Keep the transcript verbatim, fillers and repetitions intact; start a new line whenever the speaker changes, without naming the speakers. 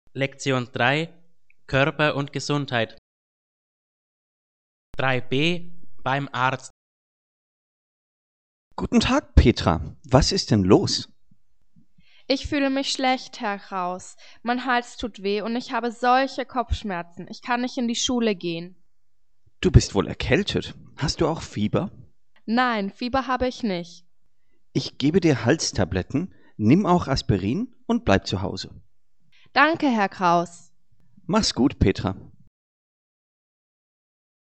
Lektion drei: Körper und Gesundheit. drei b beim Arzt.
Guten Tag, Petra. Was ist denn los?
Ich fühle mich schlecht, Herr Kraus. Mein Hals tut weh und ich habe solche Kopfschmerzen. Ich kann nicht in die Schule gehen.
Du bist wohl erkältet. Hast du auch Fieber?
Nein, Fieber habe ich nicht.
Ich gebe dir Halstabletten, nimm auch Aspirin und bleib zu Hause.
Danke, Herr Kraus.
Mach's gut, Petra.